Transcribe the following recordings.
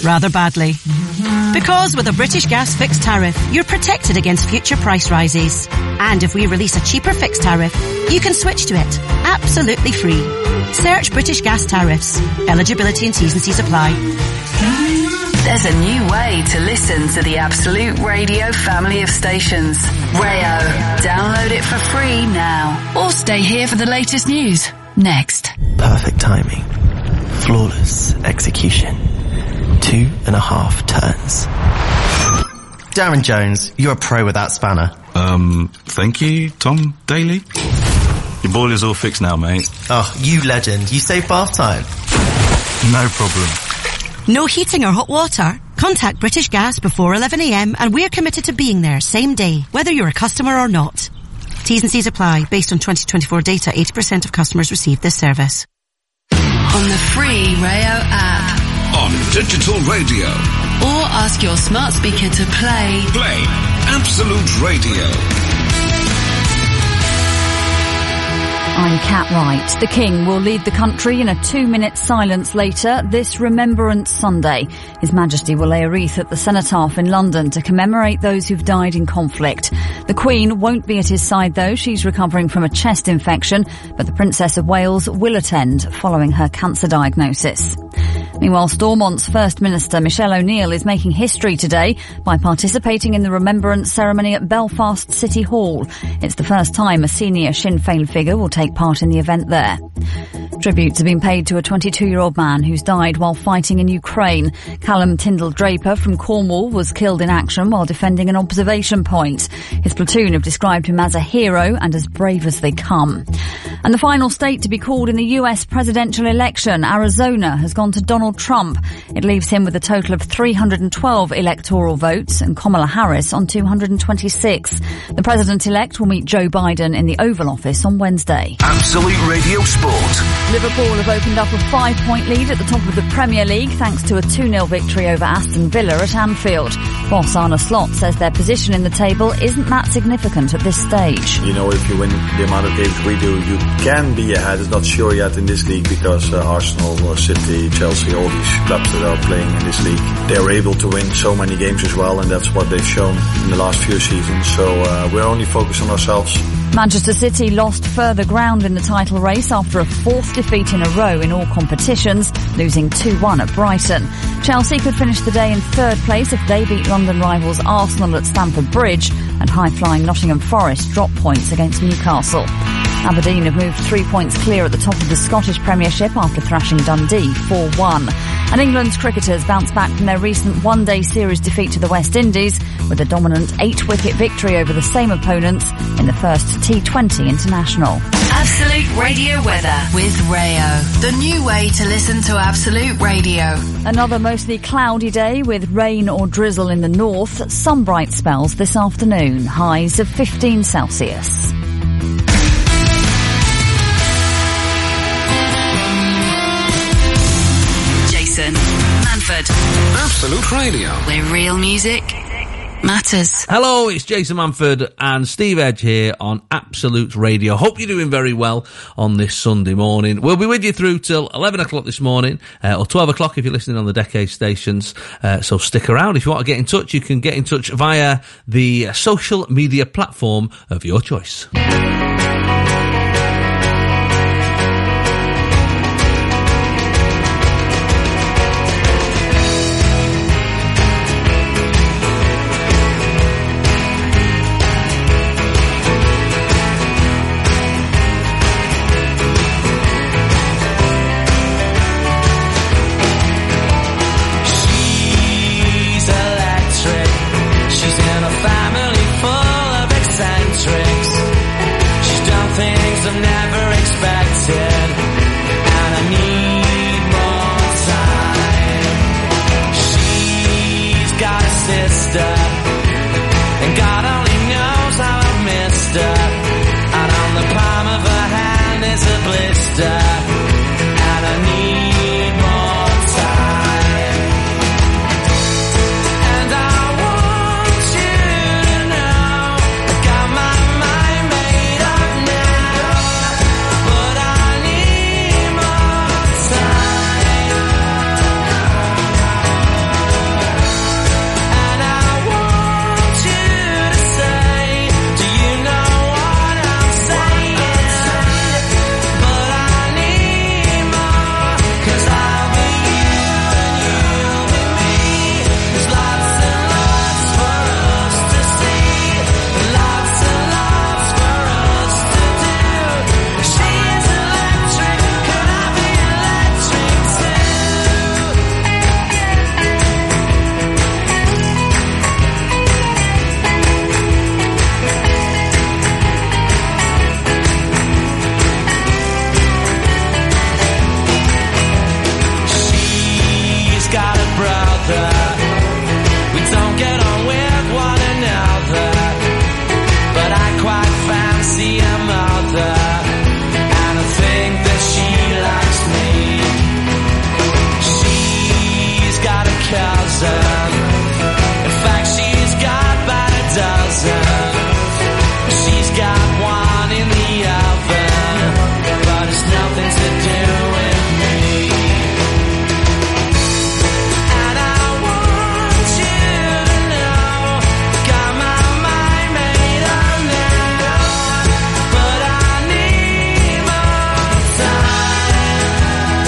rather badly. Because with a British Gas fixed tariff, you're protected against future price rises. And if we release a cheaper fixed tariff, you can switch to it, absolutely free. Search British Gas tariffs. Eligibility and T's and C's apply. There's a new way to listen to the Absolute Radio family of stations. Rayo. Download it for free now. Or stay here for the latest news. Next. Perfect timing. Flawless execution. 2.5 turns. Darren Jones, you're a pro with that spanner. Thank you, Tom Daly. Your boiler's all fixed now, mate. Oh, you legend. You save bath time. No problem. No heating or hot water? Contact British Gas before 11 a.m. and we're committed to being there same day, whether you're a customer or not. T's and C's apply. Based on 2024 data, 80% of customers receive this service. On the free Rayo app. On digital radio. Or ask your smart speaker to play. Play Absolute Radio. I'm Kat Wright. The King will lead the country in a 2-minute silence later this Remembrance Sunday. His Majesty will lay a wreath at the Cenotaph in London to commemorate those who've died in conflict. The Queen won't be at his side though. She's recovering from a chest infection, but the Princess of Wales will attend following her cancer diagnosis. Meanwhile, Stormont's First Minister Michelle O'Neill is making history today by participating in the remembrance ceremony at Belfast City Hall. It's the first time a senior Sinn Féin figure will take part in the event there. Tributes have been paid to a 22-year-old man who's died while fighting in Ukraine. Callum Tyndall-Draper from Cornwall was killed in action while defending an observation point. His platoon have described him as a hero and as brave as they come. And the final state to be called in the US presidential election, Arizona, has gone to Donald Trump. It leaves him with a total of 312 electoral votes and Kamala Harris on 226. The president-elect will meet Joe Biden in the Oval Office on Wednesday. Absolute Radio Sport. Liverpool have opened up a 5-point lead at the top of the Premier League thanks to a 2-0 victory over Aston Villa at Anfield. Boss Arne Slot says their position in the table isn't that significant at this stage. You know, if you win the amount of games we do, you can be ahead. It's not sure yet in this league because Arsenal, City, Chelsea, all these clubs that are playing in this league, they're able to win so many games as well, and that's what they've shown in the last few seasons. So we're only focused on ourselves. Manchester City lost further ground in the title race after a 4th defeat in a row in all competitions, losing 2-1 at Brighton. Chelsea could finish the day in 3rd place if they beat London rivals Arsenal at Stamford Bridge, and high-flying Nottingham Forest dropped points against Newcastle. Aberdeen have moved 3 points clear at the top of the Scottish Premiership after thrashing Dundee 4-1. And England's cricketers bounced back from their recent one-day series defeat to the West Indies with a dominant 8-wicket victory over the same opponents in the first T20 International. Absolute Radio weather with Rayo. The new way to listen to Absolute Radio. Another mostly cloudy day with rain or drizzle in the north. Some bright spells this afternoon. Highs of 15 Celsius. Manford. Absolute Radio. Where real music matters. Hello, it's Jason Manford and Steve Edge here on Absolute Radio. Hope you're doing very well on this Sunday morning. We'll be with you through till 11 o'clock this morning, or 12 o'clock if you're listening on the Decade stations. So stick around. If you want to get in touch, you can get in touch via the social media platform of your choice. She's in a family full of eccentrics. got a brother. We don't get on with one another, but I quite fancy a mother, and I think that she likes me. She's got a cousin, in fact she's got about a dozen. She's got one in the oven, but it's nothing to do with me. And I want you to know, got my mind made up now, but I need more time.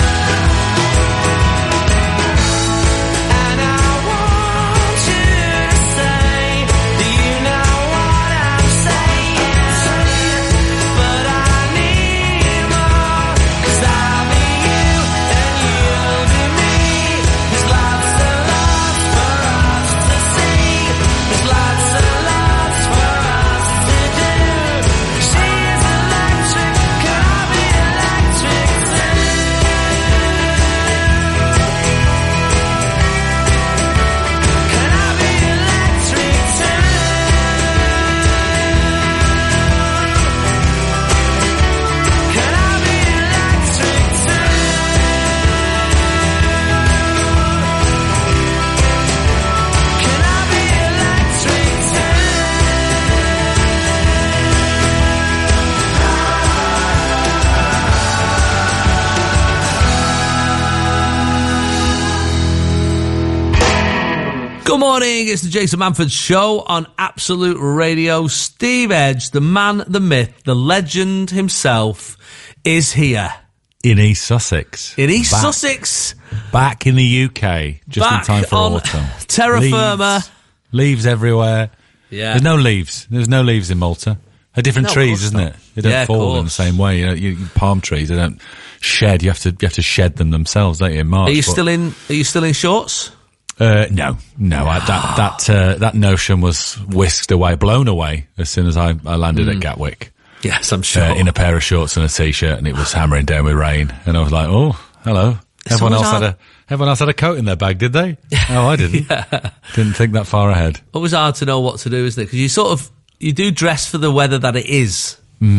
And I want you to say, do you know what I'm saying? But I need more, 'cause I'll be you and you'll be me. There's lots and lots for us to see. There's lots and lots for us to do. She's electric, can I be electric too? Can I be electric too? Can I be electric too? Can I be electric too? Good morning, it's the Jason Manford Show on Absolute Radio. Steve Edge, the man, the myth, the legend himself, is here. In East Sussex. In East Sussex. Back in the UK. Just Back in time for on autumn. terra firma. Leaves everywhere. Yeah. There's no leaves. There's no leaves in Malta. They're different No, of trees, course isn't not. it? They don't Yeah, of fall in the course. same way. You know, palm trees, they don't shed. You have to shed them themselves, don't you, in March? Are you But- still in shorts? No. That notion was whisked away, blown away as soon as I landed at Gatwick. Yes, I'm sure. In a pair of shorts and a t-shirt, and it was hammering down with rain. And I was like, "Oh, hello." Everyone else had a coat in their bag, did they? Oh, I didn't. Didn't think that far ahead. Always hard to know what to do, isn't it? Because you do dress for the weather that it is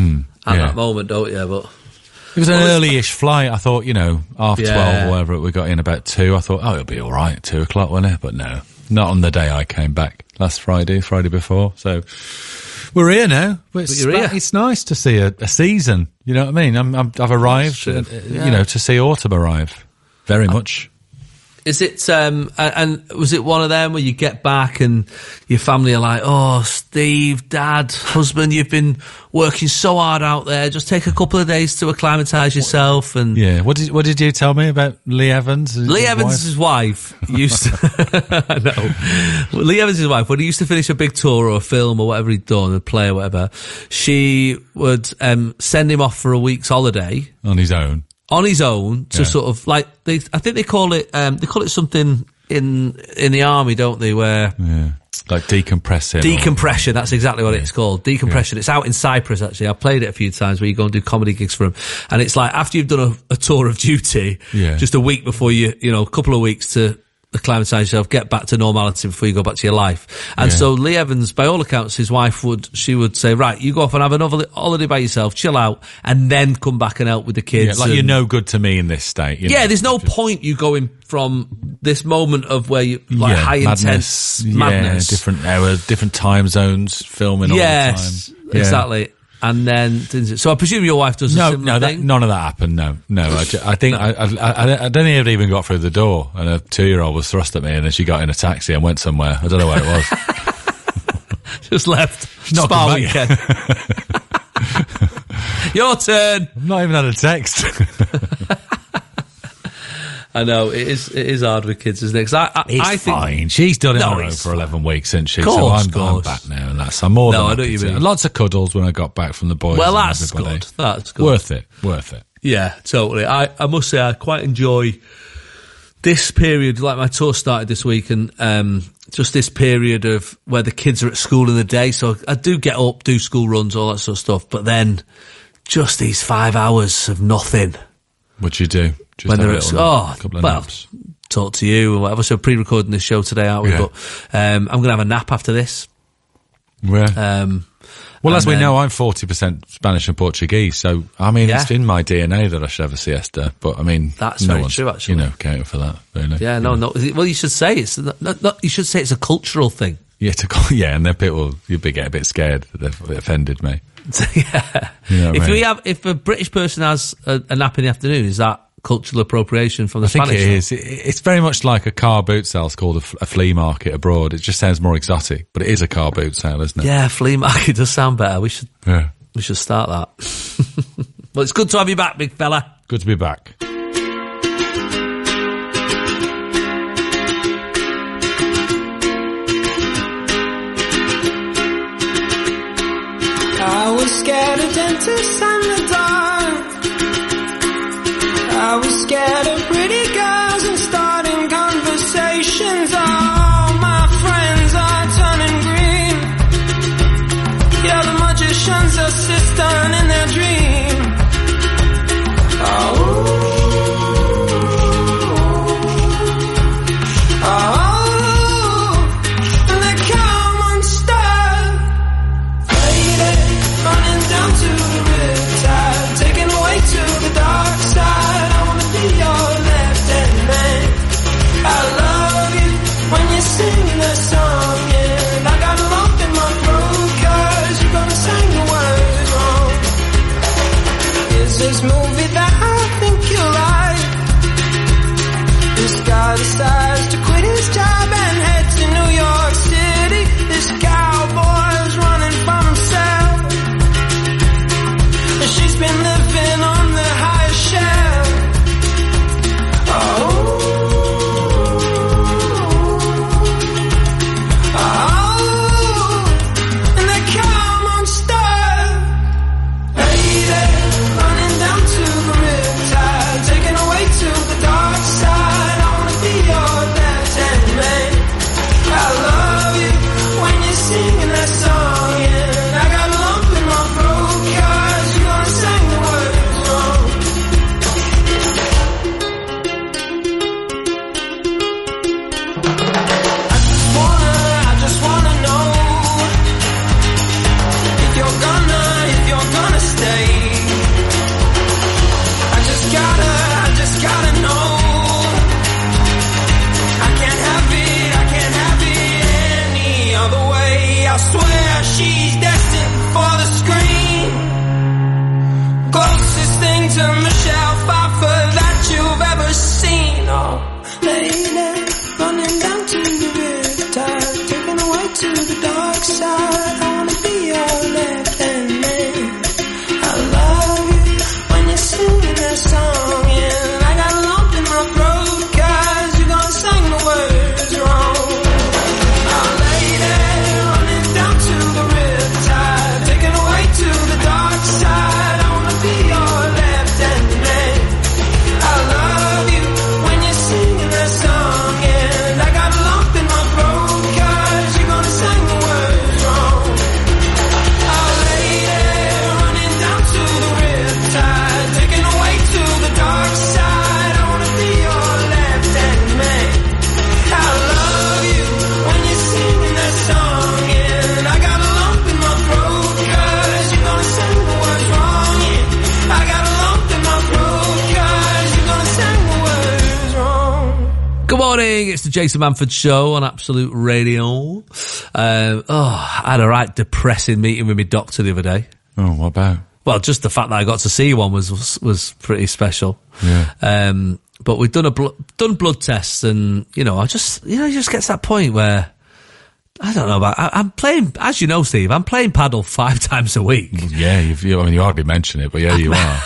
at that moment, don't you? But it was an early-ish flight. I thought, 12 Yeah. or whatever. We got in about 2. I thought, it'll be all right at 2 o'clock, won't it? But no, not on the day I came back last Friday before. So we're here now. It's nice to see a season. You know what I mean? I've arrived, to see autumn arrive. Very much. is it, and was it one of them where you get back and your family are like, oh, Steve, Dad, husband, you've been working so hard out there, just take a couple of days to acclimatise yourself? And yeah, what did you tell me about Lee Evans? Lee Evans' wife used to, I know. Lee Evans' wife, when he used to finish a big tour or a film or whatever he'd done, a play or whatever, she would send him off for a week's holiday. On his own. On his own to sort of like, I think they call it something in the army, don't they, where... Yeah. Like decompressing. Decompression, that's exactly what it's called. Decompression. Yeah. It's out in Cyprus, actually. I've played it a few times where you go and do comedy gigs for them. And it's like, after you've done a tour of duty, just a week before a couple of weeks to acclimatise yourself, get back to normality before you go back to your life. And so Lee Evans, by all accounts, his wife would say, right, you go off and have another holiday by yourself, chill out, and then come back and help with the kids. Yeah, like you're no good to me in this state. There's no point you going from this moment of where you, like, high intense madness. Yeah, different hours, different time zones, filming all the time. Yes, exactly. And then, so I presume your wife does a similar thing? None of that happened. No. I think I don't think it even got through the door, and a 2-year-old was thrust at me, and then she got in a taxi and went somewhere. I don't know where it was. Just left. Spa weekend. Your turn. I've not even had a text. I know, it is hard with kids, isn't it? I think fine. She's done it on her own for 11 weeks, hasn't she? Course, so I'm back now, and I'm more than I know what you mean. Lots of cuddles when I got back from the boys. Well, that's good. That's good. Worth it. Yeah, totally. I must say, I quite enjoy this period. Like, my tour started this week, and just this period of where the kids are at school in the day. So I do get up, do school runs, all that sort of stuff. But then, just these 5 hours of nothing. What you do? Just when have they're a at little couple of naps. talk to you or whatever. So pre-recording this show today, aren't we? Yeah. But I'm going to have a nap after this. Yeah. Well, as we know, I'm 40% Spanish and Portuguese, so, I mean, it's in my DNA that I should have a siesta, but, I mean... That's very true, actually. You know, counting for that, really. Yeah, no. Well, you should say it's a cultural thing. Yeah, and then people, you'd get a bit scared that they've offended me. Yeah. You know what I mean? If a British person has a nap in the afternoon, is that cultural appropriation from the Spanish? I think it is. It's very much like a car boot sale. It's called a flea market abroad. It just sounds more exotic, but it is a car boot sale, isn't it? Yeah, flea market does sound better. We should start that. Well, it's good to have you back, big fella. Good to be back. I was scared of dentists and the dark. I was scared of pretty girls and starting conversations. All my friends are turning green. Yeah, the magician's assistant in their dream. And they come unstuck. Running down to the riptide, taken away to the dark side. I wanna be your left-hand man. I love you when you're singing that song, and I got a lump in my throat 'cause you're gonna sing the words wrong. Is this movie that I think you like? This guy decides to quit his job and head to New York City. This cowboy's running from himself. She's been living on the highest shelf. And they come unstuck. Lady, running down to the riptide, taken away to the dark side. I wanna be your left-hand man. I love you when you're singing that song, and I got a lump in my throat 'cause you're gonna sing the words wrong. I just wanna know if you're gonna stay. I just gotta know. I can't have it any other way. I swear she's destined for the screen. Closest thing to Michelle Pfeiffer that you've ever seen. Oh, lady, running down to the riptide, taken away to the dark side. I wanna be your left-hand man. I love you when you're singing that song, and I got a lump in my throat 'cause you're gonna sing the words wrong. Oh, lady, running down to the riptide, taken away to the dark side. I wanna be your left-hand man. I love you when you're singing that song, and I got a lump in my throat 'cause you're gonna sing the words wrong. Oh, lady, running down to the riptide, taken away to the dark side. I wanna be your left-hand man. I love you when you're singing that song, and I got a lump in my throat 'cause you're gonna sing the words wrong. Yeah, I got a lump in my throat 'cause you're gonna sing the words wrong. Good morning, it's the Jason Manford Show on Absolute Radio. I had a right depressing meeting with my doctor the other day. Oh, what about? Well, just the fact that I got to see one was pretty special. Yeah. But we've done done blood tests, and you just gets to that point where I don't know about. I'm playing, as you know, Steve. I'm playing paddle 5 times a week. Yeah, you hardly mention it, but yeah, you are.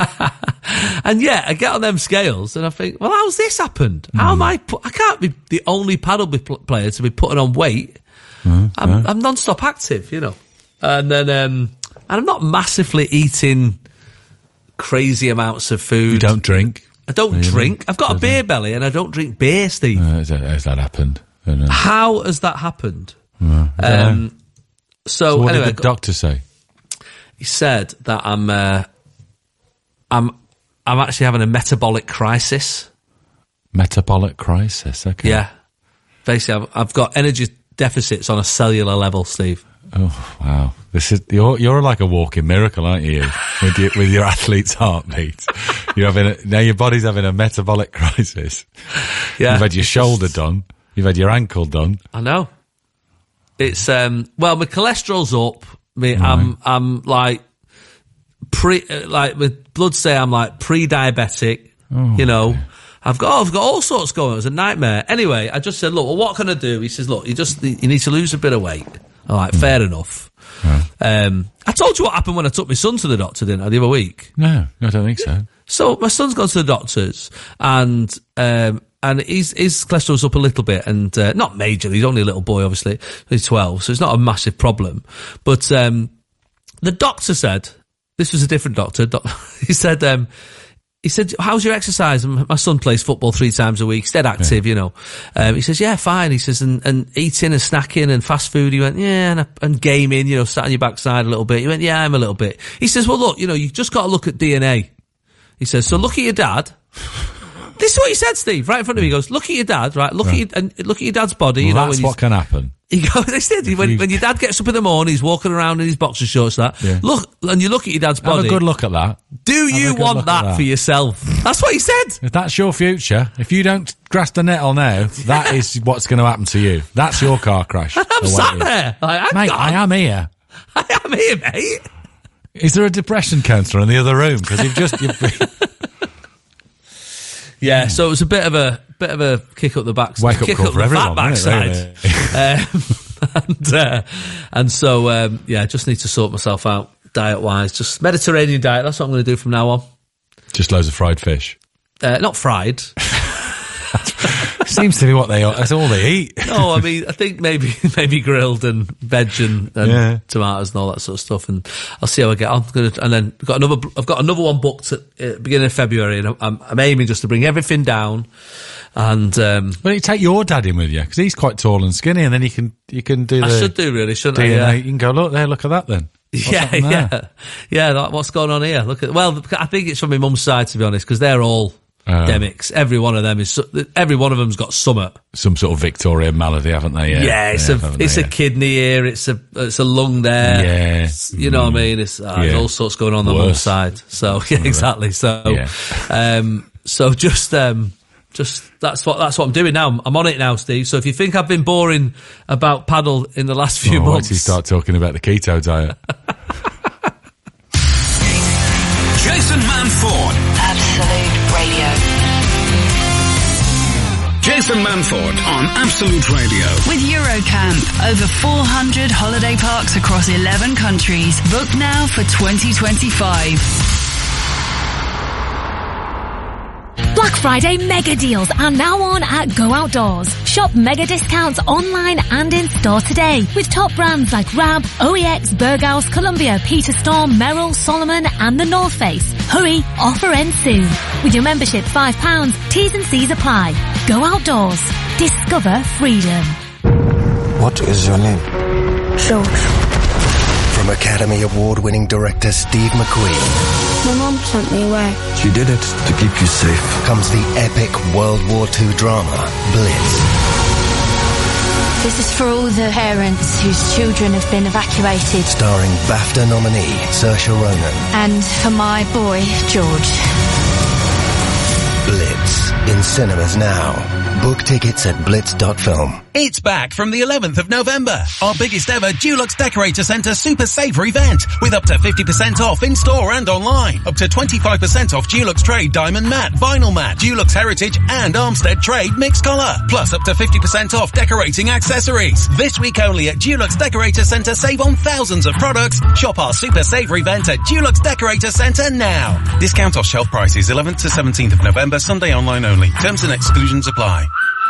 And yeah, I get on them scales and I think, well, how's this happened? How am I can't be the only paddle player to be putting on weight. I'm non-stop active, and then and I'm not massively eating crazy amounts of food. You don't drink? I don't drink. I've got a beer belly and I don't drink beer, Steve. Has that happened? How has that happened? So what anyway, did the doctor say? He said that I'm actually having a metabolic crisis. Metabolic crisis, okay. Yeah. Basically, I've got energy deficits on a cellular level, Steve. Oh, wow. You're like a walking miracle, aren't you? with your athlete's heartbeat. Now your body's having a metabolic crisis. Yeah. You've had your shoulder done. You've had your ankle done. I know. It's, well, my cholesterol's up. I'm like, with blood say I'm like pre-diabetic, Okay. I've got all sorts going on. It was a nightmare. Anyway, I just said, look, well, what can I do? He says, look, you need to lose a bit of weight. I'm like, fair enough. Right. I told you what happened when I took my son to the doctor, didn't I, the other week? No, I don't think so. So my son's gone to the doctors and his cholesterol's up a little bit and, not majorly. He's only a little boy, obviously. He's 12, so it's not a massive problem. But, the doctor said, this was a different doctor. He said, how's your exercise? And my son plays football 3 times a week. He's dead active, He says, yeah, fine. He says, and eating and snacking and fast food. He went, yeah, and gaming, sat on your backside a little bit. He went, yeah, I'm a little bit. He says, well, look, you just got to look at DNA. He says, so look at your dad. This is what he said, Steve, right in front of me. He goes, look at your dad, right? Look at your dad's body. Well, that's what can happen. He goes, when your dad gets up in the morning, he's walking around in his boxer shorts, look, and you look at your dad's body. Have a good look at that. Do you want that for yourself? That's what he said. If that's your future, if you don't grasp the nettle now, that is what's going to happen to you. That's your car crash. I'm sat there. Mate, I am here. I am here, mate. Is there a depression counsellor in the other room? Because yeah, so it was a bit of a kick up the backside. Wake up call for everyone, backside. And so just need to sort myself out diet wise. Just Mediterranean diet. That's what I'm going to do from now on. Just loads of fried fish. Not fried. Seems to be what that's all they eat. No, I mean, I think maybe grilled and veg and tomatoes and all that sort of stuff, and I'll see how I get on. And then I've got another one booked at the beginning of February, and I'm aiming just to bring everything down. And well, you take your dad in with you because he's quite tall and skinny, and then you can do. I should do really, shouldn't I? Yeah. You can go look there. Look at that then. Yeah. What's going on here? I think it's from my mum's side, to be honest, because they're all demics. Every one of them's got some sort of Victorian malady, haven't they? Yeah, it's a kidney here, it's a lung there. Yeah, you know what I mean. There's all sorts going on the mum's side. So exactly. So, so just that's what I'm doing now. I'm on it now, Steve. So if you think I've been boring about paddle in the last few months, once you start talking about the keto diet. Jason Manford. Absolute Radio. Jason Manford on Absolute Radio. With Eurocamp, over 400 holiday parks across 11 countries. Book now for 2025. Black Friday mega deals are now on at Go Outdoors. Shop mega discounts online and in store today with top brands like Rab, OEX, Berghaus, Columbia, Peter Storm, Merrill, Solomon and the North Face. Hurry, offer ends soon. With your membership £5, T's and C's apply. Go Outdoors. Discover freedom. What is your name? George. From Academy Award-winning director Steve McQueen. My mom sent me away. She did it to keep you safe. Comes the epic World War II drama, Blitz. This is for all the parents whose children have been evacuated. Starring BAFTA nominee Saoirse Ronan. And for my boy, George. Blitz. In cinemas now. Book tickets at blitz.film. It's back from the 11th of November. Our biggest ever Dulux Decorator Centre Super Saver event with up to 50% off in store and online. Up to 25% off Dulux Trade Diamond Matte, Vinyl Matte, Dulux Heritage and Armstead Trade Mixed Colour. Plus up to 50% off decorating accessories. This week only at Dulux Decorator Centre, save on thousands of products. Shop our Super Saver event at Dulux Decorator Centre now. Discount off shelf prices 11th to 17th of November, Sunday online only. Terms and exclusions apply.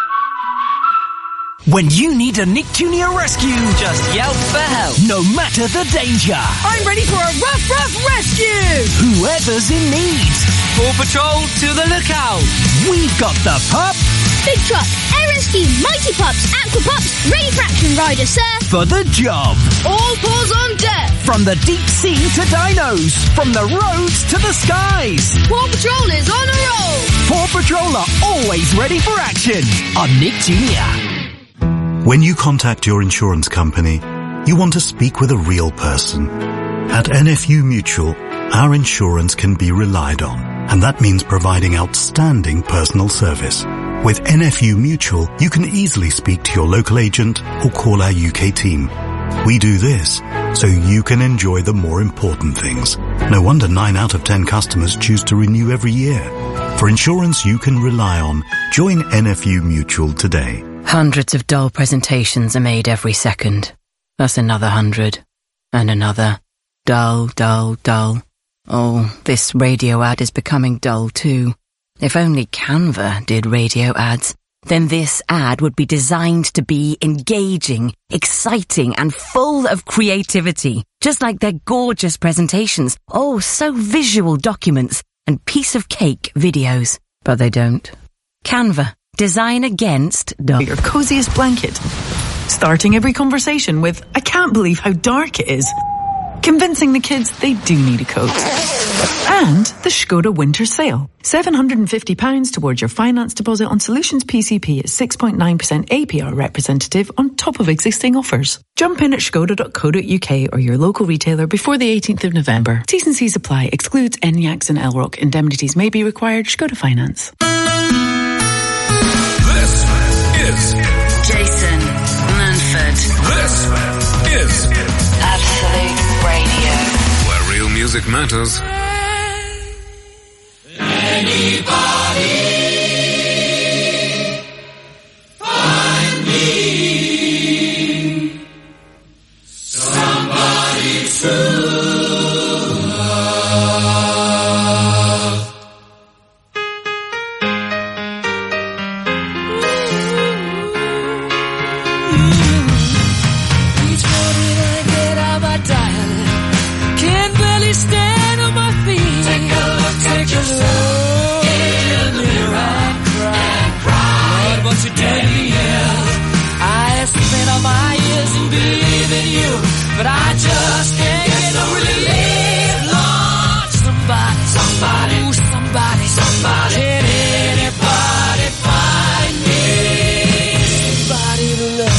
When you need a Nick Jr. rescue, just yelp for help. No matter the danger. I'm ready for a rough rescue. Whoever's in need. Paw Patrol to the lookout. We've got the pup. Big truck, air rescue, mighty Mighty Pups, Aqua Pups, ready for action, rider, sir. For the job. All paws on deck. From the deep sea to dinos. From the roads to the skies. Paw Patrol is on a roll. Paw Patrol are always ready for action. On Nick Jr. When you contact your insurance company, you want to speak with a real person. At NFU Mutual, our insurance can be relied on, and that means providing outstanding personal service. With NFU Mutual, you can easily speak to your local agent or call our UK team. We do this so you can enjoy the more important things. No wonder 9 out of 10 customers choose to renew every year. For insurance you can rely on, join NFU Mutual today. Hundreds of dull presentations are made every second. That's another 100. And another. Dull, dull, dull. Oh, this radio ad is becoming dull too. If only Canva did radio ads, then this ad would be designed to be engaging, exciting, and full of creativity. Just like their gorgeous presentations. Oh, so visual documents and piece of cake videos. But they don't. Canva. Design against dull. Your coziest blanket. Starting every conversation with, I can't believe how dark it is. Convincing the kids they do need a coat. And the Skoda winter sale. £750 towards your finance deposit on Solutions PCP at 6.9% APR representative on top of existing offers. Jump in at skoda.co.uk or your local retailer before the 18th of November. T's and C's apply. Excludes ENIACs and LROC. Indemnities may be required. Skoda Finance. This is Jason Manford. This is Absolute Radio. where real music matters. Anybody find me somebody to love? Each morning I get out my diary, can't barely stand on my feet. Take a look at yourself in the mirror and cry. Lord, what you did me is I have spent all my years in believing you, but I just can't get no relief. Lord, somebody, ooh, somebody, can anybody find me somebody to love?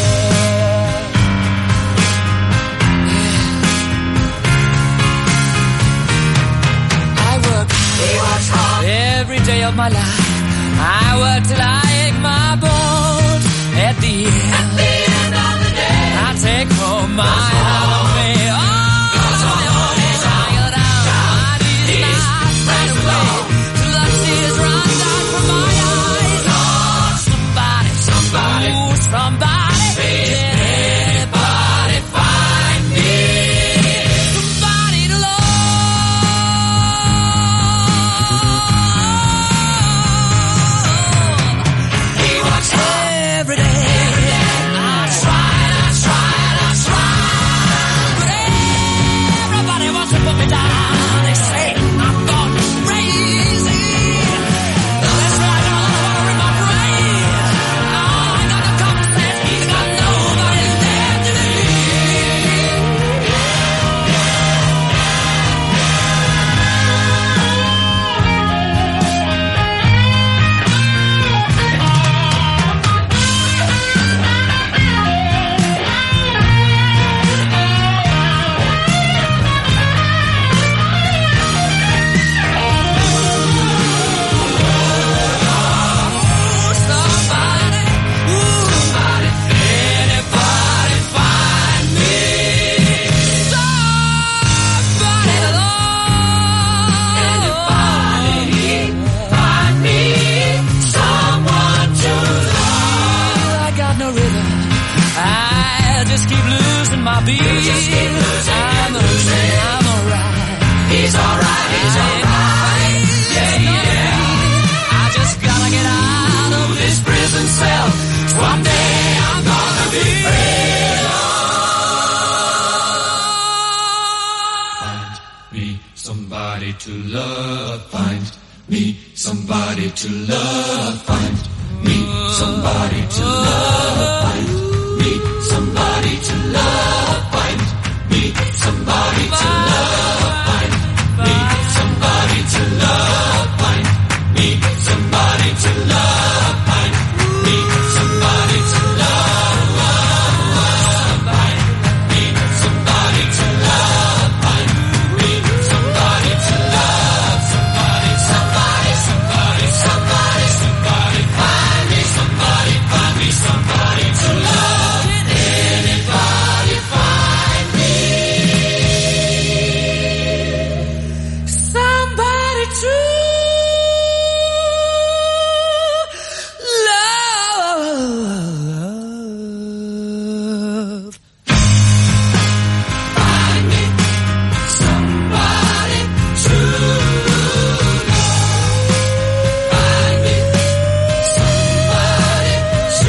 Every day of my life, I work till I ache my bones. At the end of the day, I take home my heart of me. Oh, tired out, my days not right away. Till the tears run down from my eyes. Lord, somebody, ooh, somebody, can anybody find me somebody to love? Every day, I try, but everybody wants to put me down. They say I'm gone crazy. That's right, all I want in my brain. I ain't got no common sense, ain't got nobody there to just keep losing my beat. I'm alright. He's alright. Yeah. I just gotta get out of this prison cell. One day I'm gonna be free. Find me somebody to love. Find me somebody to love. Find me somebody to love, find me somebody to love, find me somebody to love, find me somebody to love, find me somebody to love, find me somebody to love, find me somebody to love, find me somebody to love, somebody, somebody, somebody, somebody, somebody, find me somebody to love. Anybody find me somebody to love. Find me somebody to love. Find me somebody to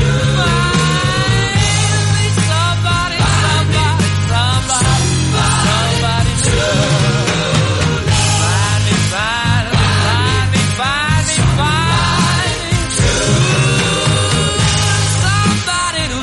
somebody, somebody, somebody to love. Find me, find me, find me, find me, find me to somebody to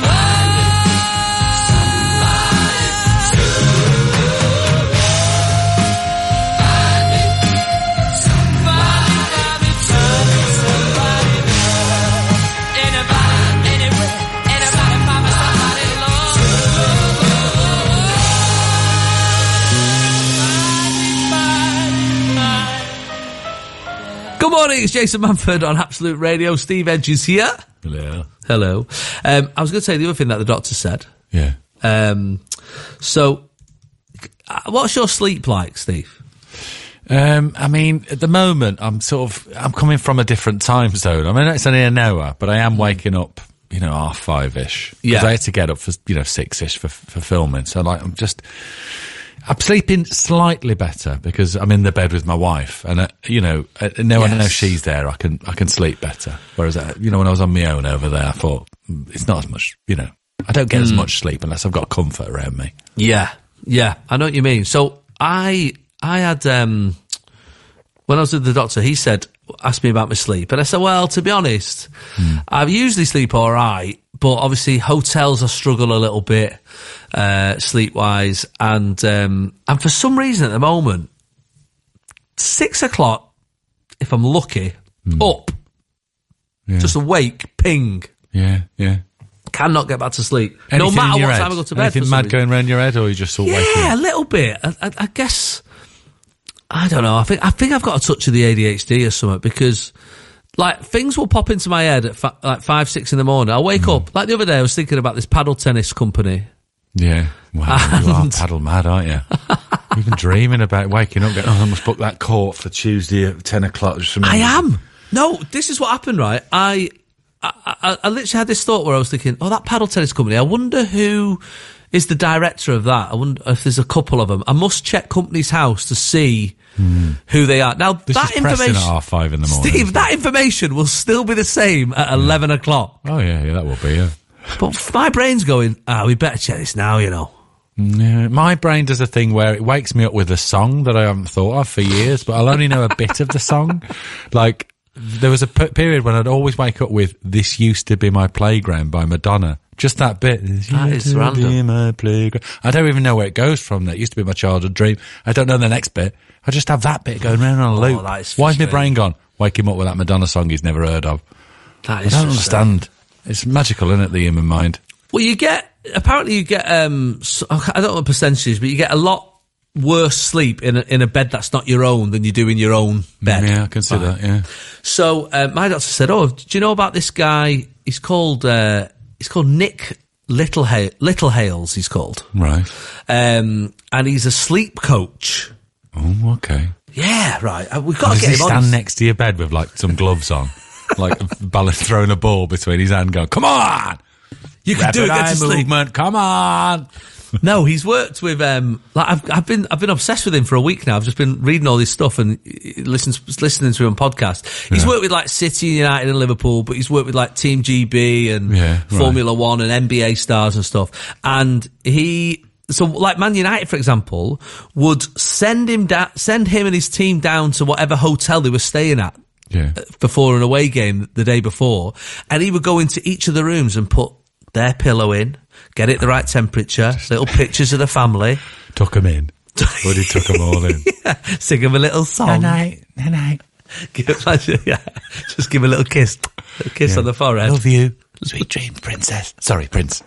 Good morning, it's Jason Manford on Absolute Radio. Steve Edge is here. Hello. Hello. I was going to say the other thing that the doctor said. Yeah. So, what's your sleep like, Steve? I mean, at the moment, I'm coming from a different time zone. I mean, it's only an hour, but I am waking up, 5:30-ish. Yeah. Because I had to get up for, 6-ish for filming. So, I'm sleeping slightly better because I'm in the bed with my wife, and I know she's there. I can sleep better. Whereas when I was on my own over there, I thought it's not as much. I don't get as much sleep unless I've got comfort around me. Yeah, I know what you mean. So I had when I was with the doctor, he asked me about my sleep, and I said, well, to be honest, I usually sleep all right, but obviously hotels I struggle a little bit sleep wise, and for some reason at the moment, 6 o'clock, if I'm lucky, up, just awake, ping. Yeah. Cannot get back to sleep. Anything no matter in your what head? time I go to bed. Anything mad going around your head, or you just sort of waking up? Yeah, a little bit. I guess, I don't know. I think I've got a touch of the ADHD or something, because things will pop into my head at 5, 6 in the morning. I'll wake up. Like the other day, I was thinking about this paddle tennis company. Yeah. Wow, you are paddle mad, aren't you? You've been dreaming about waking up, going, I must book that court for Tuesday at 10 o'clock. I am. No, this is what happened, right? I literally had this thought where I was thinking, that paddle tennis company, I wonder who is the director of that. I wonder if there's a couple of them. I must check Company's House to see who they are. Now, this that is information at 5:30 in the morning. Steve, that information will still be the same at 11 o'clock. Oh, yeah, that will be, yeah. But my brain's going, we better check this now, Yeah, my brain does a thing where it wakes me up with a song that I haven't thought of for years, but I'll only know a bit of the song. There was a period when I'd always wake up with "This Used to Be My Playground" by Madonna. Just that bit. That is random. Be my playground. I don't even know where it goes from. That used to be my childhood dream. I don't know the next bit. I just have that bit going round on a loop. Why's my brain gone? Wake him up with that Madonna song he's never heard of. That is I don't understand. It's magical, isn't it, the human mind? Well, apparently you get, I don't know the percentages, but you get a lot worse sleep in a bed that's not your own than you do in your own bed. Yeah, I can see that, yeah. So, my doctor said, do you know about this guy? He's called Nick Littlehales, he's called. Right. And he's a sleep coach. Oh, okay. Yeah, right. We've got to get him on. Does he stand next to your bed with, some gloves on? Throwing a ball between his hand going, come on! You can do it, get to sleep. Movement, come on! No, he's worked with, I've been obsessed with him for a week now. I've just been reading all this stuff and listening to him on podcast. He's worked with City, United and Liverpool, but he's worked with Team GB and Formula One and NBA stars and stuff. And Man United, for example, would send him and his team down to whatever hotel they were staying at before an away game the day before, and he would go into each of the rooms and put their pillow in, get it the right temperature, little pictures of the family. Took them in. But he took them all in. Sing him a little song. Night. Give it pleasure, just give him a little kiss. On the forehead. Love you. Sweet dreams, princess. Sorry, prince.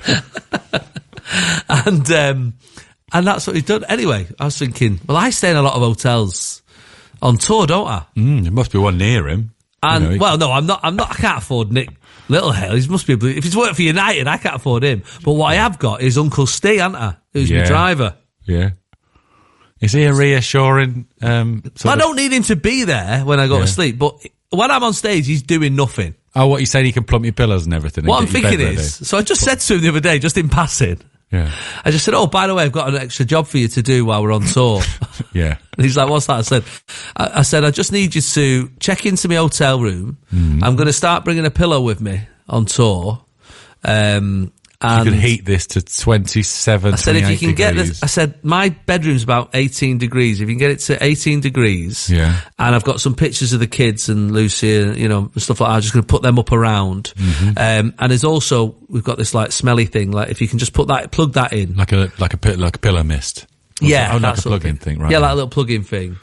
And that's what he'd done. Anyway, I was thinking, well, I stay in a lot of hotels on tour, don't I? There must be one near him. And, well, no, I'm not, I can't afford Nick Littlehill. He must be, if he's working for United, I can't afford him. But what I have got is Uncle Steve, haven't I? Who's my driver. Yeah. Is he a reassuring, I don't need him to be there when I go to sleep, but when I'm on stage, he's doing nothing. Oh, what you saying? He can plump your pillows and everything. What I'm thinking is, so I just said to him the other day, just in passing, I just said, oh, by the way, I've got an extra job for you to do while we're on tour. Yeah. And he's like, what's that? I said, I just need you to check into my hotel room. I'm going to start bringing a pillow with me on tour. And you can heat this to 27, I said, if you can degrees. get this, I said, my bedroom's about 18 degrees. If you can get it to 18 degrees. Yeah. And I've got some pictures of the kids and Lucy, and stuff like that. I'm just going to put them up around. And there's also, we've got this like smelly thing. Like if you can just plug that in. Like a pillow mist. Yeah. Like a plug-in thing, right? Yeah, like a little plug-in thing.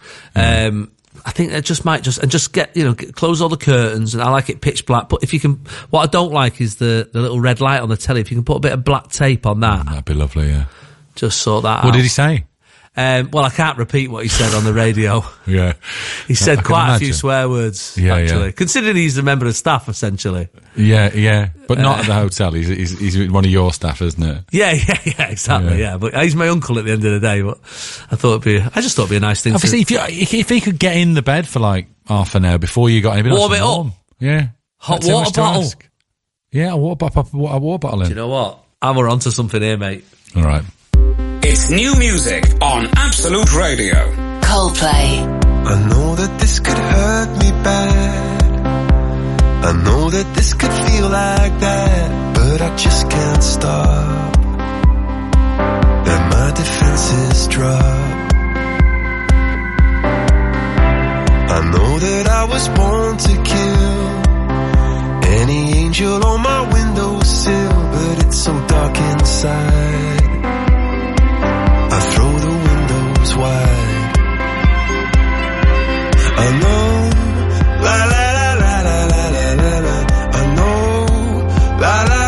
I think it just might just get, close all the curtains, and I like it pitch black. But if you can, what I don't like is the little red light on the telly. If you can put a bit of black tape on that. That'd be lovely, yeah. Just sort that out. What did he say? Well, I can't repeat what he said on the radio. Yeah. He said quite a few swear words, actually. Yeah. Considering he's a member of staff, essentially. Yeah. But not at the hotel. He's one of your staff, isn't it? Yeah, exactly, yeah. But he's my uncle at the end of the day, but I just thought it'd be a nice thing Obviously, if he could get in the bed for like half an hour before you got anything warm it up. Yeah. Hot water bottle. Yeah, a water bottle in. Do you know what? We're onto something here, mate. All right. It's new music on Absolute Radio. Coldplay. I know that this could hurt me bad. I know that this could feel like that, but I just can't stop. And my defenses drop. I know that I was born to kill any angel on my windowsill, but it's so dark inside. I throw the windows wide. I know, la la la la la la la la. I know, la la.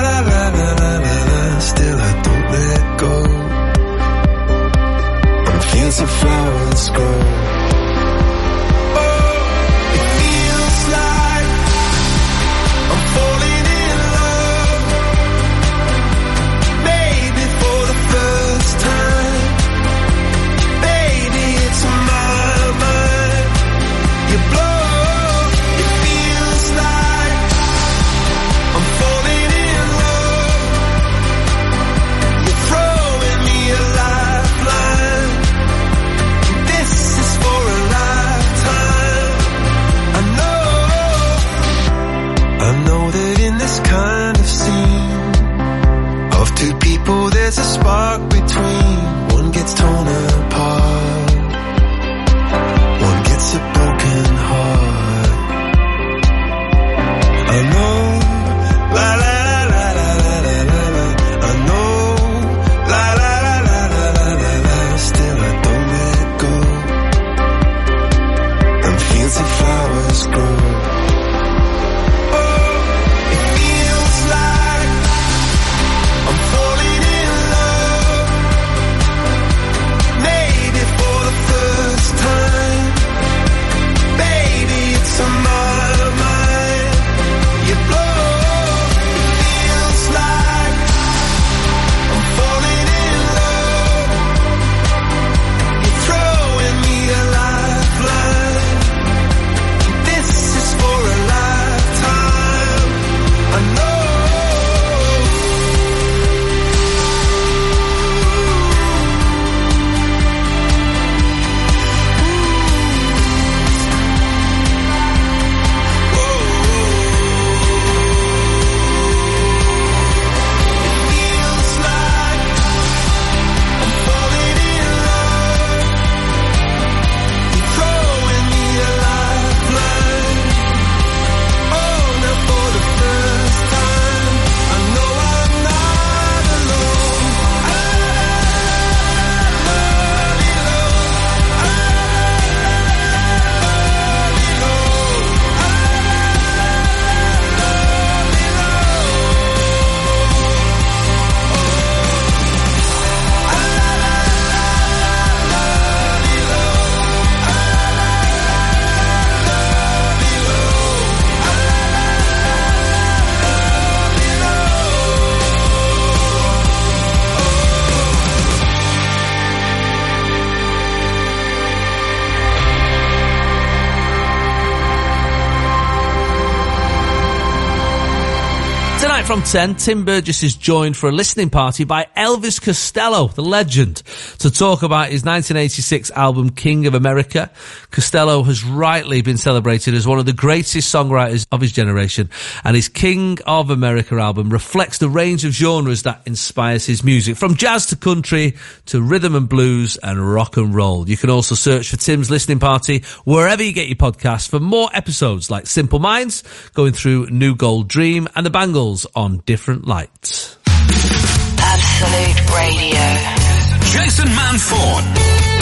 from 10, Tim Burgess is joined for a listening party by Elvis Costello, the legend, to talk about his 1986 album King of America. Costello has rightly been celebrated as one of the greatest songwriters of his generation, and his King of America album reflects the range of genres that inspires his music, from jazz to country to rhythm and blues and rock and roll. You can also search for Tim's listening party wherever you get your podcasts for more episodes like Simple Minds, going through New Gold Dream, and the Bangles on Different Light. Absolute Radio. Jason Manford.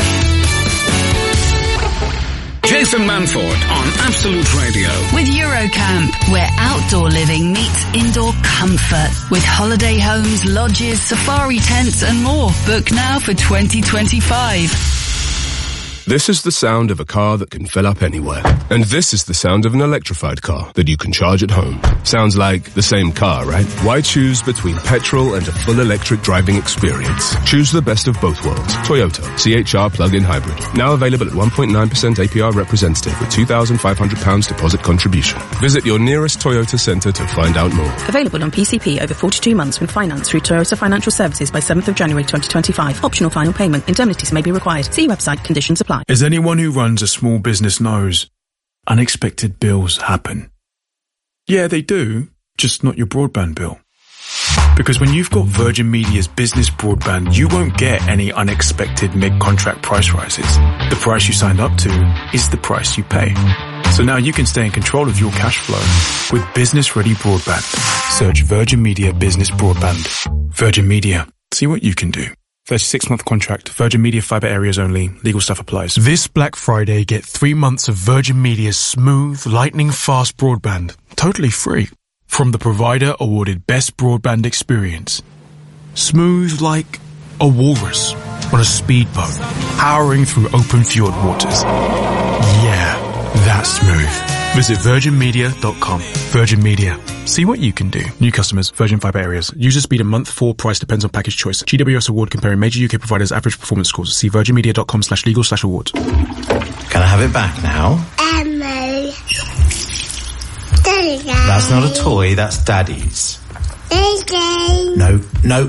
Jason Manford on Absolute Radio. With Eurocamp, where outdoor living meets indoor comfort. With holiday homes, lodges, safari tents and more. Book now for 2025. This is the sound of a car that can fill up anywhere. And this is the sound of an electrified car that you can charge at home. Sounds like the same car, right? Why choose between petrol and a full electric driving experience? Choose the best of both worlds. Toyota CHR plug-in hybrid. Now available at 1.9% APR representative with £2,500 deposit contribution. Visit your nearest Toyota centre to find out more. Available on PCP over 42 months when financed through Toyota Financial Services by 7th of January 2025. Optional final payment. Indemnities may be required. See website. Conditions apply. As anyone who runs a small business knows, unexpected bills happen. Yeah, they do, just not your broadband bill. Because when you've got Virgin Media's business broadband, you won't get any unexpected mid-contract price rises. The price you signed up to is the price you pay. So now you can stay in control of your cash flow with business-ready broadband. Search Virgin Media Business Broadband. Virgin Media. See what you can do. 36-month contract. Virgin Media fibre areas only. Legal stuff applies. This Black Friday, get 3 months of Virgin Media's smooth, lightning-fast broadband. Totally free. From the provider awarded Best Broadband Experience. Smooth like a walrus on a speedboat, powering through open fjord waters. Yeah, that's smooth. Visit virginmedia.com. Virgin Media. See what you can do. New customers, Virgin Fibre areas. User speed a month, 4 price depends on package choice. GWS award comparing major UK providers' average performance scores. See virginmedia.com/legal/awards. Can I have it back now? Emily. Daddy. That's not a toy, that's Daddy's. Daddy. No.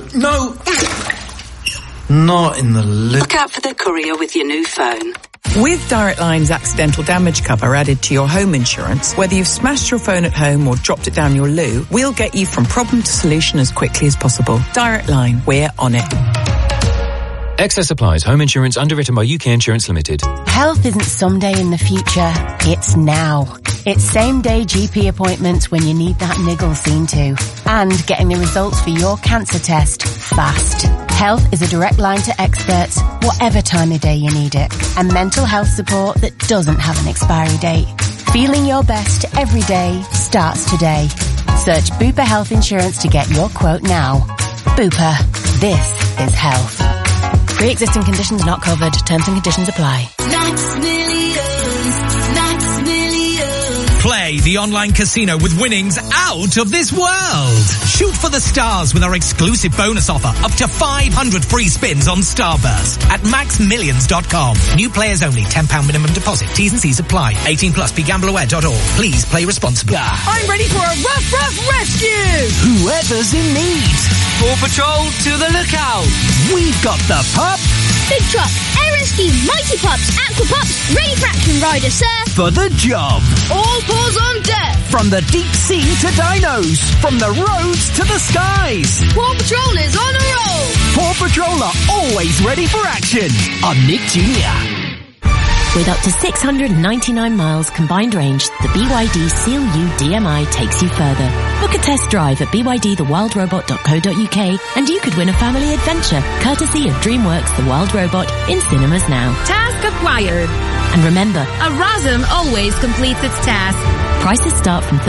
Not in the Look out for the courier with your new phone. With Direct Line's accidental damage cover added to your home insurance, whether you've smashed your phone at home or dropped it down your loo, we'll get you from problem to solution as quickly as possible. Direct Line, we're on it. Excess applies. Home insurance underwritten by UK Insurance Limited. Health isn't someday in the future, it's now. It's same-day GP appointments when you need that niggle seen to. And getting the results for your cancer test fast. Health is a direct line to experts, whatever time of day you need it. And mental health support that doesn't have an expiry date. Feeling your best every day starts today. Search Bupa Health Insurance to get your quote now. Bupa. This is health. Pre-existing conditions not covered. Terms and conditions apply. Max Millions, Max Millions. Play the online casino with winnings out of this world. Shoot for the stars with our exclusive bonus offer. Up to 500 free spins on Starburst at maxmillions.com. New players only. £10 minimum deposit. T's and C's apply. 18 plus. BeGambleAware.org. Please play responsibly. I'm ready for a rough rescue. Whoever's in need. Paw Patrol to the lookout. We've got the pup. Big truck, air rescue, mighty pups, aqua pups, ready for action rider, sir. For the job. All paws on deck. From the deep sea to dinos. From the roads to the skies. Paw Patrol is on a roll. Paw Patrol are always ready for action. On Nick Jr. With up to 699 miles combined range, the BYD Seal U DMI takes you further. Book a test drive at bydthewildrobot.co.uk and you could win a family adventure, courtesy of DreamWorks The Wild Robot in cinemas now. Task acquired. And remember, a RASM always completes its task. Prices start from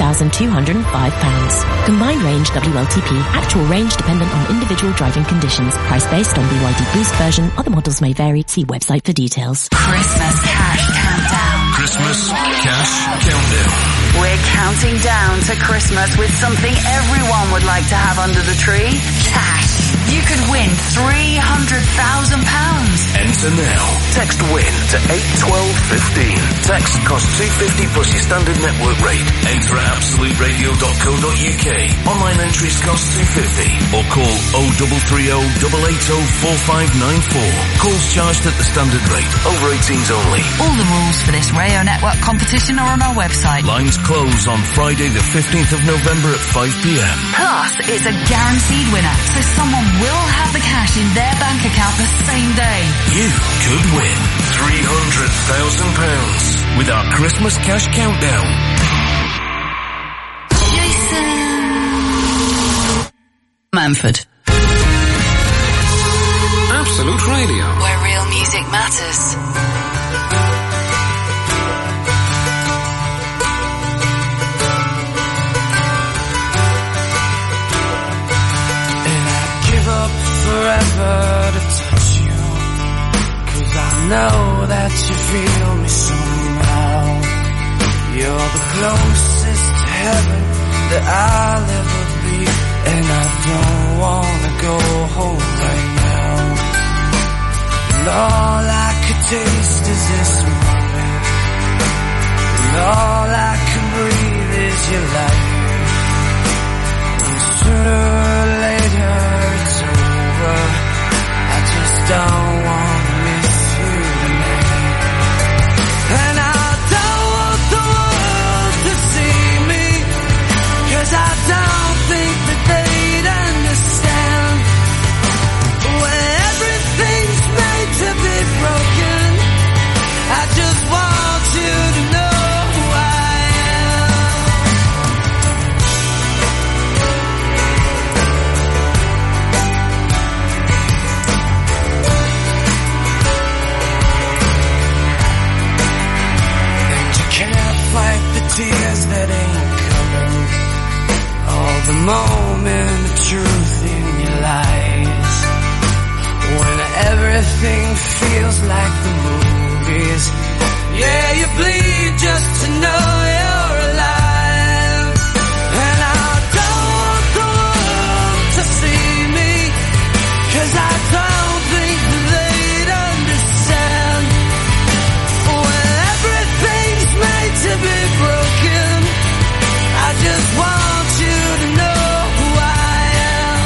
£33,205. Combined range WLTP. Actual range dependent on individual driving conditions. Price based on BYD Boost version. Other models may vary. See website for details. Christmas Cash Countdown. Christmas Cash Countdown. We're counting down to Christmas with something everyone would like to have under the tree. Cash. You could win £300,000. Enter now. Text WIN to 81215. Text costs £2.50 plus your standard network rate. Enter at absoluteradio.co.uk. Online entries cost £2.50 or call 0330 880 4594. Calls charged at the standard rate. Over 18s only. All the rules for this Rayo Network competition are on our website. Lines close on Friday the 15th of November at 5pm. Plus, it's a guaranteed winner, so someone will have the cash in their bank account the same day. You could win £300,000 with our Christmas cash countdown. Manford. Absolute Radio. Where real music matters. Forever to touch you, 'cause I know that you feel me somehow. You're the closest to heaven that I'll ever be, and I don't wanna go home right now. And all I could taste is this moment, and all I can breathe is your light. And sooner or later it's over. I just don't want to miss you tonight. And I don't want the world to see me, 'cause I don't think that they'd understand. When everything's made to be broken, I just want you to know who I am. Fight the tears that ain't coming, all the moment of truth in your lies. When everything feels like the movies, yeah, you bleed just to know you're alive. And I don't want the world to see me, 'cause I don't think that they'd understand. When everything's made to be broken, I just want you to know who I am.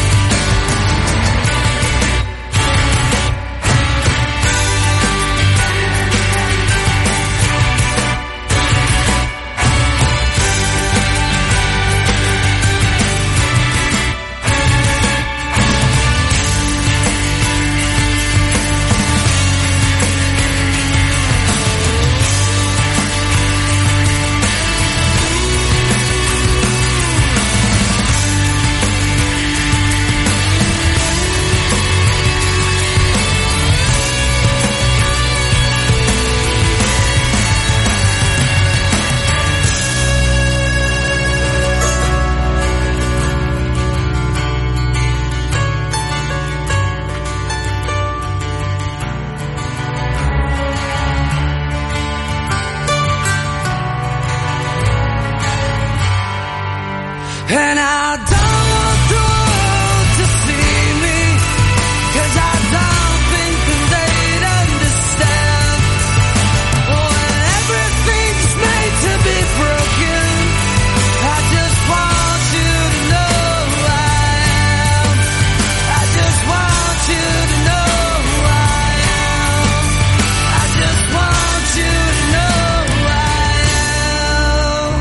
And I don't want the world to see me, 'cause I don't think that they'd understand. When everything's made to be broken, I just want you to know who I am. I just want you to know who I am. I just want you to know who I am.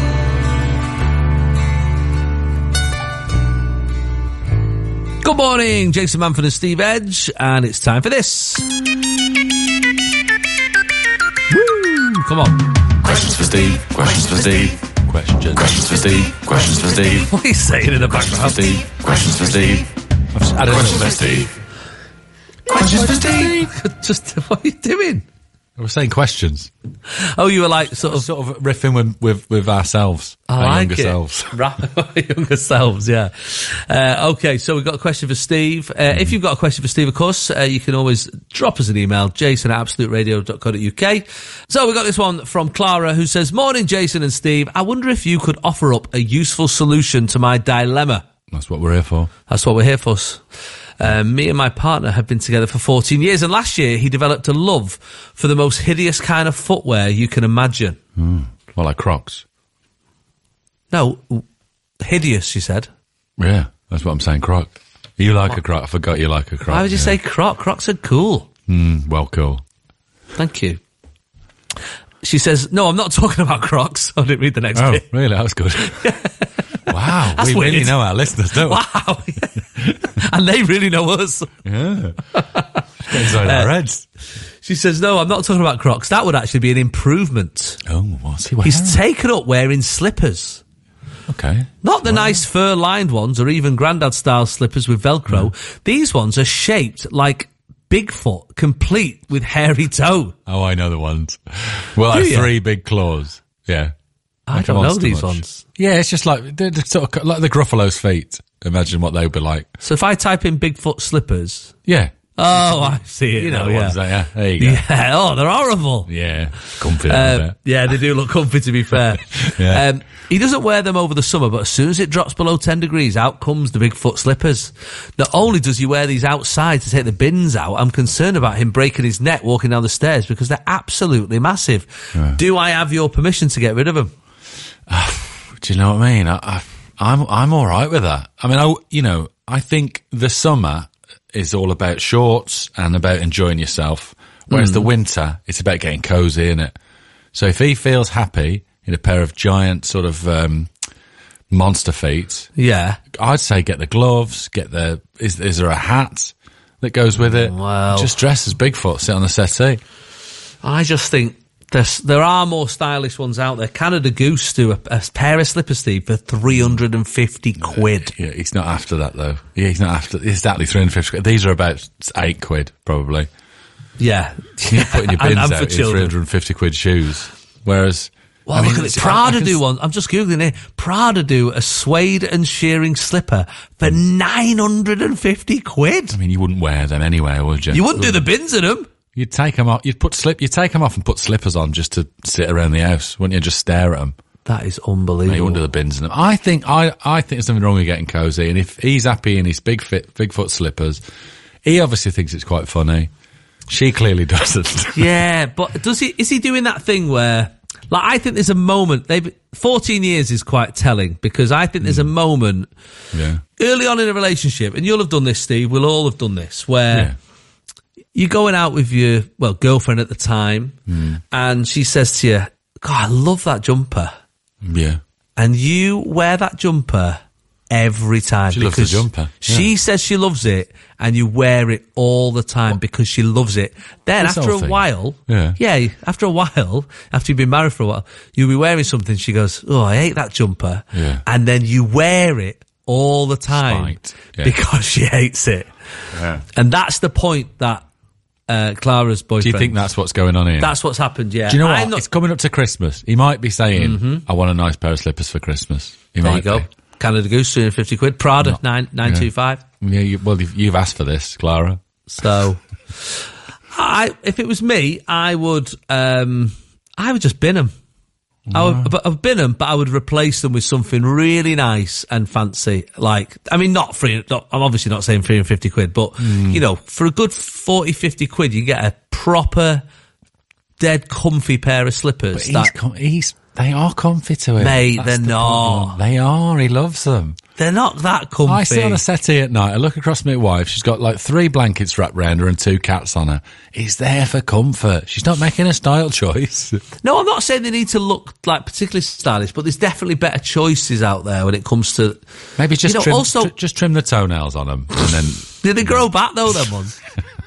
Good morning, Jason Manford and Steve Edge, and it's time for this. Woo! Come on. Questions for Steve. Questions for Steve. Questions for Steve. Questions for Steve. What are you saying in the background? Questions for Steve. Questions for Steve. Questions for Steve. Just, what are you doing? I was saying questions. Oh, you were like sort of riffing with ourselves, our younger selves. Younger selves, yeah. Okay, so we've got a question for Steve. If you've got a question for Steve, of course, you can always drop us an email, jason@absoluteradio.co.uk. So we've got this one from Clara, who says, "Morning, Jason and Steve. I wonder if you could offer up a useful solution to my dilemma. That's what we're here for. That's what we're here for. Me and my partner have been together for 14 years, and last year he developed a love for the most hideous kind of footwear you can imagine. Well, like Crocs. No, hideous, you said. Yeah, that's what I'm saying, Croc. You like a Croc? I forgot you like a Croc. Why would you say Croc? Crocs are cool. Well, cool. Thank you. She says, no, I'm not talking about Crocs. I didn't read the next bit. Oh, really? That was good. Wow, That's we weird. really know our listeners, don't we? Wow. And they really know us. Yeah. Get inside our heads. She says, no, I'm not talking about Crocs. That would actually be an improvement. Oh, what's he wearing? He's taken up wearing slippers. Okay. Not the nice fur-lined ones or even Grandad-style slippers with Velcro. These ones are shaped like Bigfoot, complete with hairy toe. Oh, I know the ones. Well, like 3 big claws. Yeah. I don't know these ones. Yeah, it's just like, they're sort of like the Gruffalo's feet. Imagine what they would be like. So if I type in Bigfoot slippers... Yeah. Oh, I see it. You know now, the ones there, there you go. Yeah, oh, they're horrible. Yeah, comfy. Yeah, they do look comfy, to be fair. Yeah. He doesn't wear them over the summer, but as soon as it drops below 10 degrees, out comes the Bigfoot slippers. Not only does he wear these outside to take the bins out, I'm concerned about him breaking his neck walking down the stairs because they're absolutely massive. Yeah. Do I have your permission to get rid of them? Do you know what I mean? I'm all right with that. I mean, I think the summer is all about shorts and about enjoying yourself, whereas the winter, it's about getting cozy, isn't it? So if he feels happy in a pair of giant sort of monster feet, yeah, I'd say get the gloves, is there a hat that goes with it? Well, just dress as Bigfoot, sit on the settee. I just think there are more stylish ones out there. Canada Goose do a pair of slippers, Steve, for 350 quid. Yeah, he's not after that, though. Yeah, he's not after... Exactly, 350 quid. These are about 8 quid, probably. Yeah. You're putting your bins and out in 350 quid shoes. Whereas... Well, look at it. Prada do one. I'm just Googling it. Prada do a suede and shearing slipper for 950 quid. I mean, you wouldn't wear them anyway, would you? You wouldn't do the bins in them. You'd take them off. You'd take them off and put slippers on just to sit around the house, wouldn't you? Just stare at them. That is unbelievable. No, you wouldn't do the bins in them. I think there's something wrong with getting cozy. And if he's happy in his Bigfoot slippers, he obviously thinks it's quite funny. She clearly doesn't. Yeah, but is he doing that thing where, like, I think there's a moment, 14 years is quite telling, because I think there's a moment early on in a relationship, and you'll have done this, Steve, we'll all have done this, where you're going out with your, girlfriend at the time, and she says to you, God, I love that jumper. Yeah. And you wear that jumper every time. She loves the jumper. Yeah. She says she loves it, and you wear it all the time because she loves it. Then after a while, after you've been married for a while, you'll be wearing something, she goes, oh, I hate that jumper. Yeah. And then you wear it all the time because she hates it. Yeah. And that's the point that Clara's boyfriend... Do you think that's what's going on here? That's what's happened, yeah. Do you know what? It's coming up to Christmas. He might be saying, I want a nice pair of slippers for Christmas. There you go. Canada Goose, 350 quid. Prada, 925. Yeah, you've asked for this, Clara. So, if it was me, I would just bin them. I've bin them, but I would replace them with something really nice and fancy. Like, I mean, I'm obviously not saying 350 quid, but, for a good 40, 50 quid, you get a proper, dead comfy pair of slippers. They are comfy to him. Mate, they're not. They are. He loves them. They're not that comfy. I sit on a settee at night. I look across at my wife. She's got like 3 blankets wrapped around her and 2 cats on her. He's there for comfort. She's not making a style choice. No, I'm not saying they need to look like particularly stylish, but there's definitely better choices out there when it comes to... Maybe just trim the toenails on them. And then... Did they grow back though, them ones?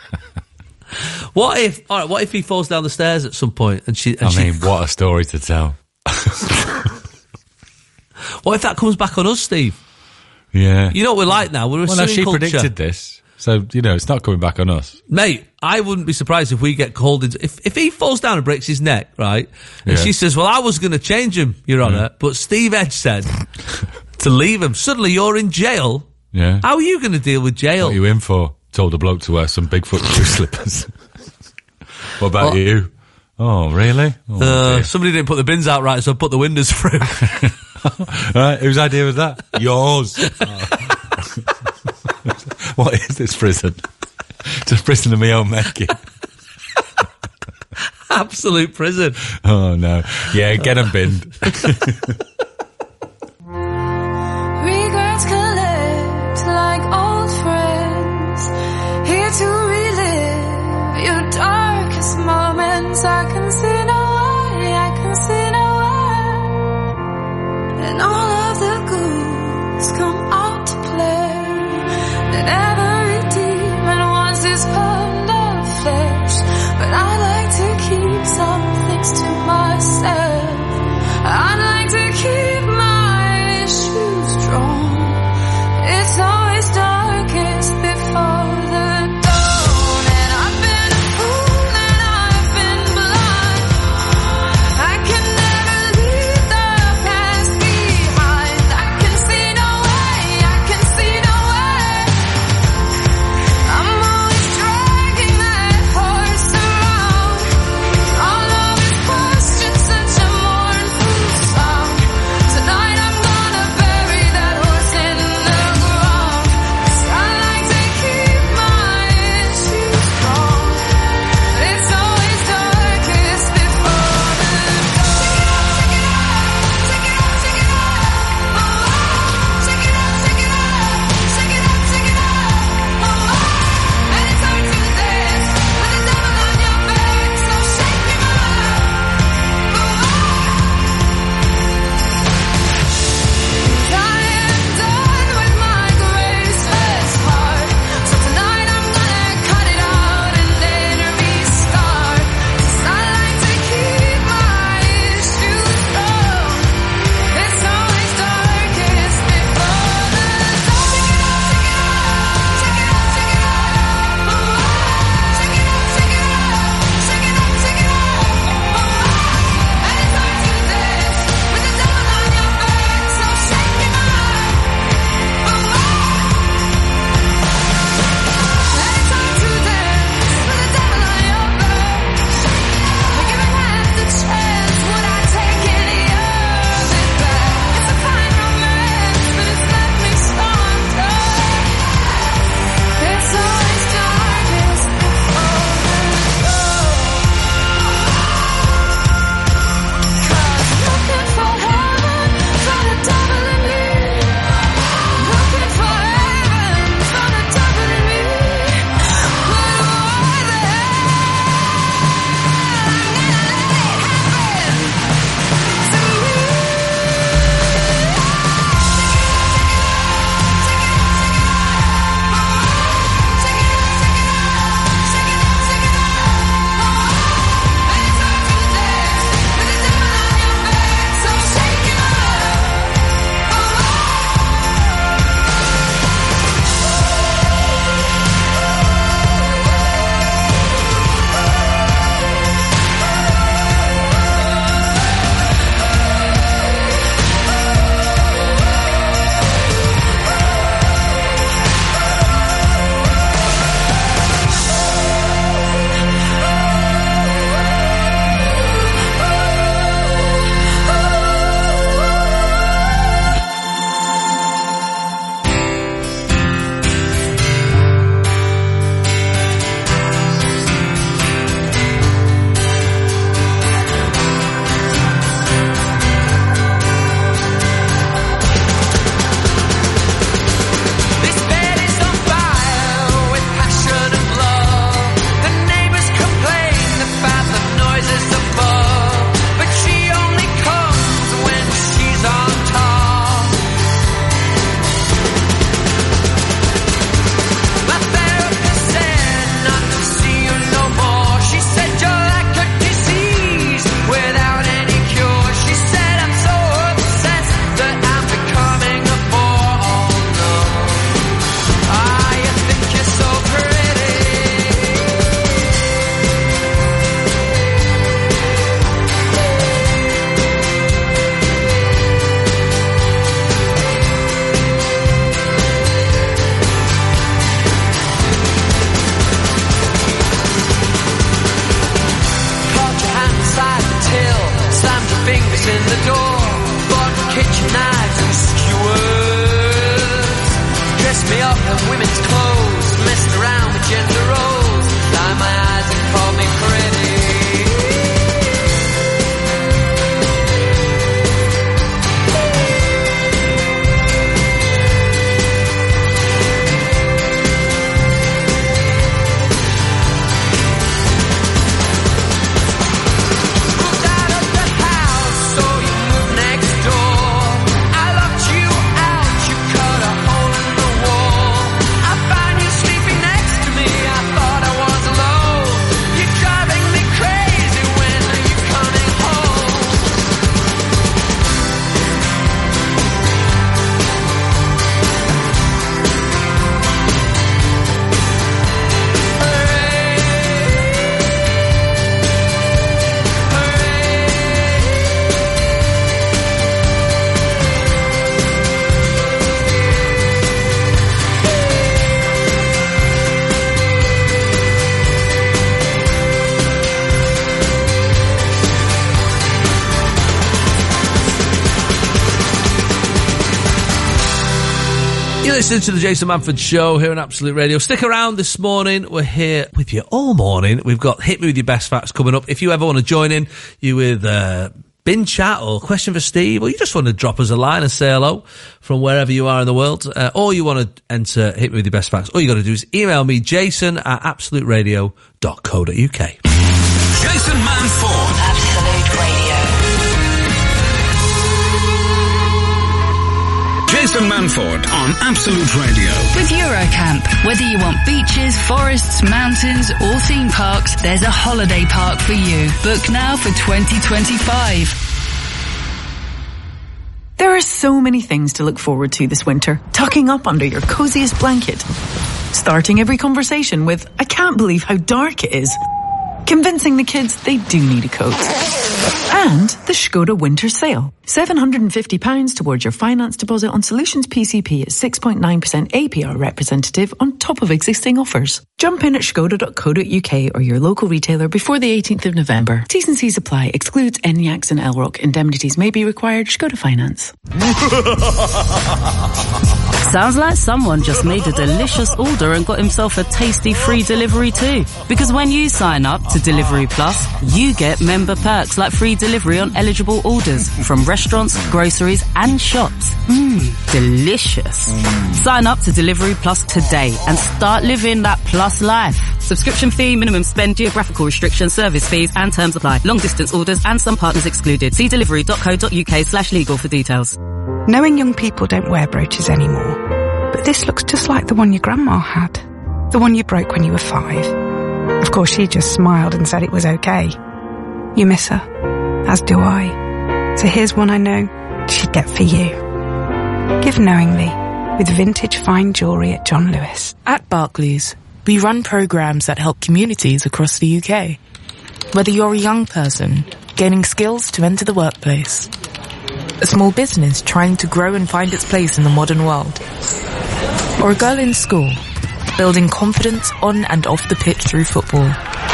What if he falls down the stairs at some point and she... what a story to tell. What if that comes back on us, Steve? Yeah. You know what we're like now? We're a suing she culture. predicted this, so, it's not coming back on us. Mate, I wouldn't be surprised if we get called into... If he falls down and breaks his neck, right, and she says, well, I was going to change him, Your Honour, but Steve Edge said to leave him. Suddenly you're in jail. Yeah. How are you going to deal with jail? What are you in for? Told a bloke to wear some Bigfoot shoe slippers. What about you? Oh, really? Somebody didn't put the bins out right, so I put the windows through. Right, whose idea was that? Yours. What is this prison? Just prison of my own making. Absolute prison. Oh no. Yeah, get them binned. Regrets collect like old friends, here to relive your darkest moments. I can see no way, I can see no way. And all of the ghouls come out to play. And every demon wants his pound of flesh. But I like to keep some things to myself. I like to keep women's clothes, messing around with gender roles, blind my eyes and call me pretty. Listening to the Jason Manford Show here on Absolute Radio. Stick around this morning. We're here with you all morning. We've got Hit Me With Your Best Facts coming up. If you ever want to join in, you with bin chat or question for Steve, or you just want to drop us a line and say hello from wherever you are in the world, or you want to enter Hit Me With Your Best Facts, all you got to do is email me, jason@absoluteradio.co.uk. Jason Manford. Absolute Radio. Jason Manford on Absolute Radio. With Eurocamp, whether you want beaches, forests, mountains or theme parks, there's a holiday park for you. Book now for 2025. There are so many things to look forward to this winter, tucking up under your coziest blanket. Starting every conversation with, I can't believe how dark it is. Convincing the kids they do need a coat. And the Skoda winter sale. £750 towards your finance deposit on Solutions PCP at 6.9% APR representative on top of existing offers. Jump in at skoda.co.uk or your local retailer before the 18th of November. T's and C's apply. Excludes ENIACs and LROC. Indemnities may be required. Skoda Finance. Sounds like someone just made a delicious order and got himself a tasty free delivery too. Because when you sign up to Delivery Plus, you get member perks like free delivery on eligible orders from restaurants, groceries and shops. Delicious. Sign up to Delivery Plus today and start living that plus life. Subscription fee, minimum spend, geographical restrictions, service fees and terms apply. Long distance orders and some partners excluded. See delivery.co.uk/legal for details. Knowing young people don't wear brooches anymore, but this looks just like the one your grandma had. The one you broke when you were 5. Of course, she just smiled and said it was okay. You miss her, as do I. So here's one I know she'd get for you. Give knowingly with vintage fine jewellery at John Lewis. At Barclays, we run programs that help communities across the UK. Whether you're a young person gaining skills to enter the workplace, a small business trying to grow and find its place in the modern world, or a girl in school building confidence on and off the pitch through football.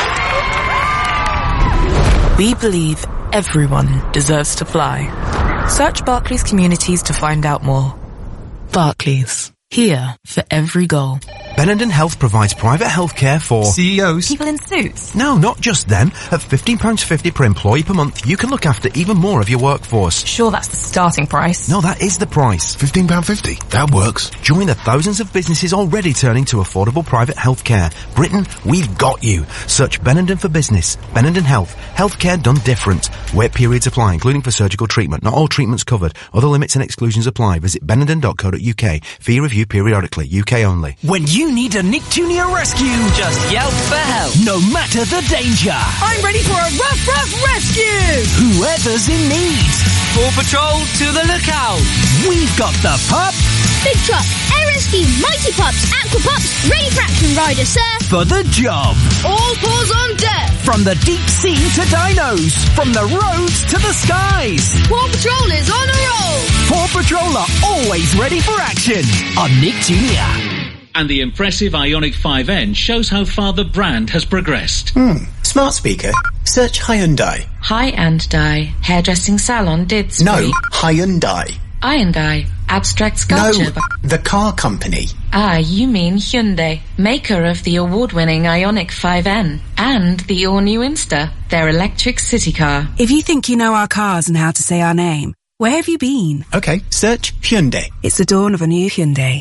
We believe everyone deserves to fly. Search Barclays Communities to find out more. Barclays, here for every goal. Benenden Health provides private healthcare for CEOs. People in suits. No, not just them. At £15.50 per employee per month, you can look after even more of your workforce. Sure, that's the starting price. No, that is the price. £15.50. That works. Join the thousands of businesses already turning to affordable private healthcare. Britain, we've got you. Search Benenden for business. Benenden Health. Healthcare done different. Wait periods apply, including for surgical treatment. Not all treatments covered. Other limits and exclusions apply. Visit benenden.co.uk. Fee review periodically. UK only. When you need a Nick Jr. rescue, just yelp for help, no matter the danger. I'm ready for a rough rescue! Whoever's in need. Paw Patrol to the lookout. We've got the pup. Big truck, air rescue, mighty pups, aqua pups, ready for action rider, sir. For the job. All paws on deck. From the deep sea to dinos. From the roads to the skies. Paw Patrol is on a roll. Paw Patrol are always ready for action on Nick Jr. And the impressive Ioniq 5N shows how far the brand has progressed. Smart speaker. Search Hyundai. Hyundai. Hairdressing salon did speak. No, Hyundai. Hyundai. Abstract sculpture. No, the car company. Ah, you mean Hyundai, maker of the award-winning Ioniq 5N and the all-new Insta, their electric city car. If you think you know our cars and how to say our name, where have you been? Okay, search Hyundai. It's the dawn of a new Hyundai.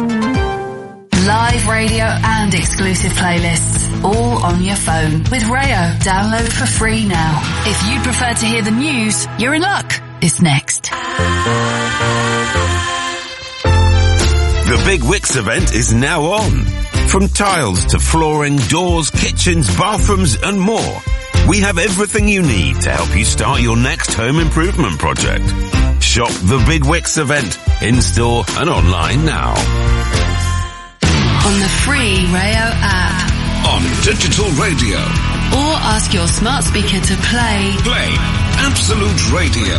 Live radio and exclusive playlists, all on your phone with Rayo. Download for free now. If you'd prefer to hear the news, you're in luck. It's next. The Big Wicks event is now on. From tiles to flooring, doors, kitchens, bathrooms and more. We have everything you need to help you start your next home improvement project. Shop the Big Wicks event in-store and online now. On the free Rayo app. On digital radio. Or ask your smart speaker to play. Play Absolute Radio.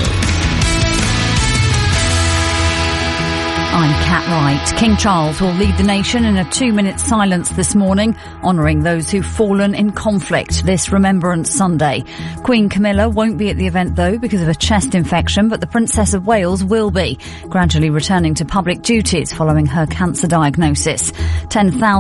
I'm Kat Wright. King Charles will lead the nation in a 2-minute silence this morning, honouring those who've fallen in conflict this Remembrance Sunday. Queen Camilla won't be at the event though because of a chest infection, but the Princess of Wales will be, gradually returning to public duties following her cancer diagnosis. 10,000